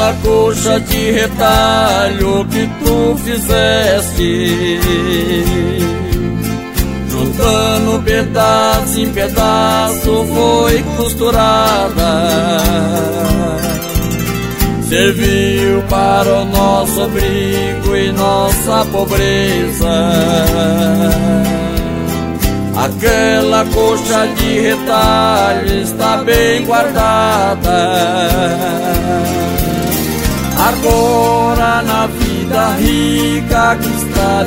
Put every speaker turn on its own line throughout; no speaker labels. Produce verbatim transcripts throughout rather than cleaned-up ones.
aquela coxa de retalho que tu fizeste, juntando pedaço em pedaço foi costurada, serviu para o nosso abrigo e nossa pobreza. Aquela coxa de retalho está bem guardada. Agora na vida rica que está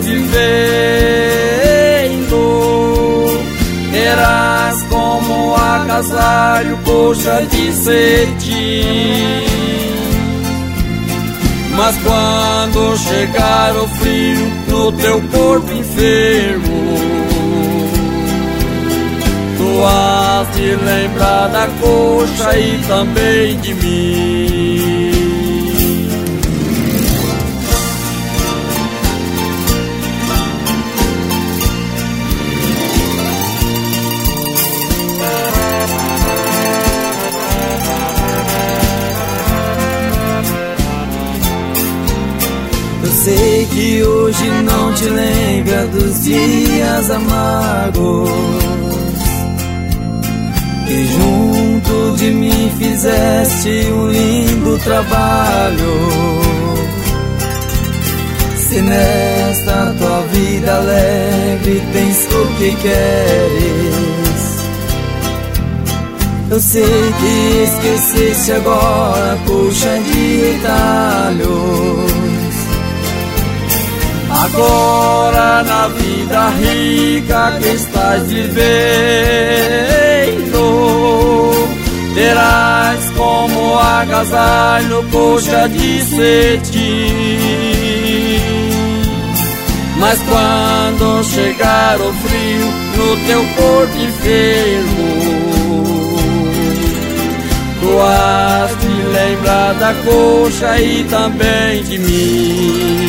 vivendo, terás como agasalho coxa de cetim. Mas quando chegar o frio no teu corpo enfermo, tu has de lembrar da coxa e também de mim.
Eu sei que hoje não te lembra dos dias amargos que junto de mim fizeste um lindo trabalho. Se nesta tua vida alegre tens o que queres, eu sei que esqueceste agora a coxa de retalhos. Agora na vida rica que estás vivendo, terás como agasalho coxa de cetim. Mas quando chegar o frio no teu corpo enfermo, tu has de lembrar da coxa e também de mim.